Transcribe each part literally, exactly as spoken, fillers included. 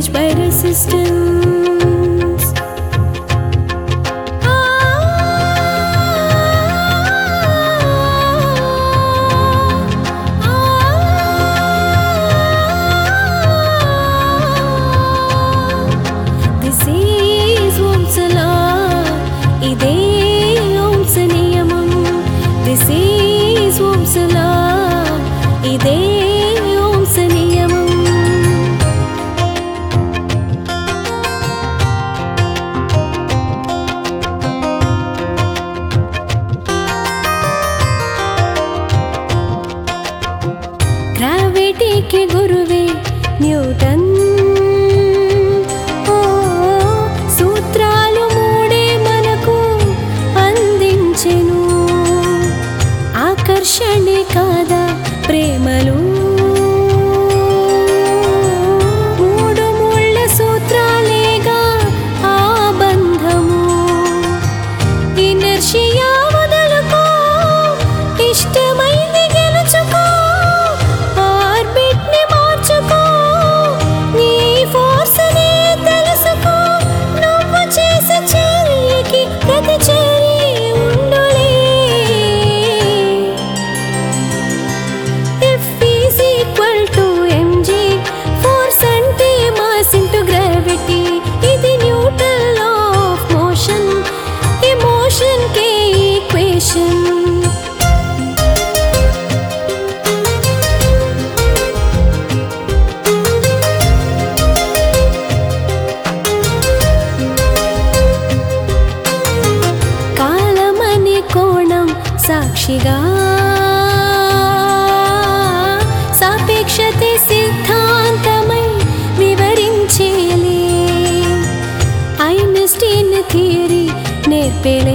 age by resistance. This is Vamsa law, ide Vamsa niyamam. This is Vamsa law, ide Vamsa niyamam. Gravity के गुरुवे Newton ओ सूत्रालु मूडे मनकु अंदिंచెను आकर्षणे कादा प्रेमलु మూడు ముళ్ళ సూత్రాలేగా ఆ బంధము ఇనర్షియా వదలుకో ఇష్టమైంది గెలుచుకో సాక్షిగా సాపేక్షతే సిద్ధాంతమై వివరించేలే ఐన్స్టీన్ థియరీ నేర్పేలే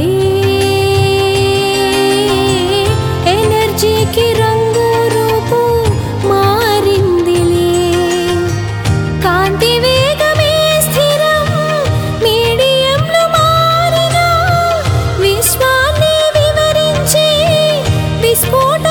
ఎనర్జీకి రంగు రూపు మారిందిలే కాంతి వేగమే స్థిరం మీడియంలో మారిన విశ్వాన్ని విస్ఫోట